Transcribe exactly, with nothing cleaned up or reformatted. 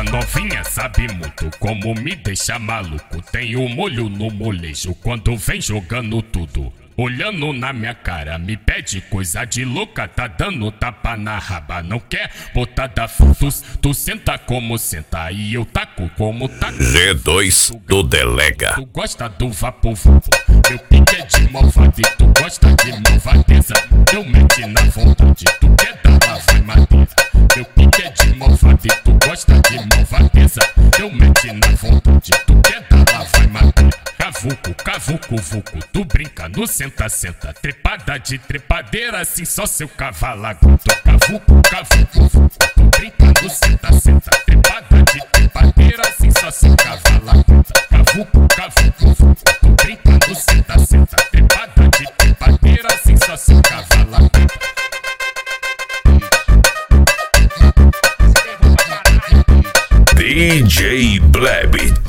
novinha sabe muito como me deixa maluco. Tem o molho no molejo quando vem jogando tudo. Olhando na minha cara, me pede coisa de louca. Tá dando tapa na raba, não quer botada futus. Tu senta como senta e eu taco como taco. G dois do Delega. Tu gosta do vapo vupo, meu pique é de malvado e tu gosta de malvadeza. Eu mete na vontade, tu quer dar lá vai madeira. Meu pique é de malvado e tu gosta de malvadeza. Eu mete na vontade, tu quer dar lá vai madeira. Cavuco, cavuco, vuco, tu brinca no senta, senta. Trepada de trepadeira, assim só seu cavalo aguenta. Cavuco, cavuco, vuco, tu brinca no senta, senta. Trepada de trepadeira, assim só seu cavalo aguenta. Cavuco, cavuco, vuco, tu brinca no senta, senta. Trepada de trepadeira, assim só seu cavalo aguenta. D J Bleb.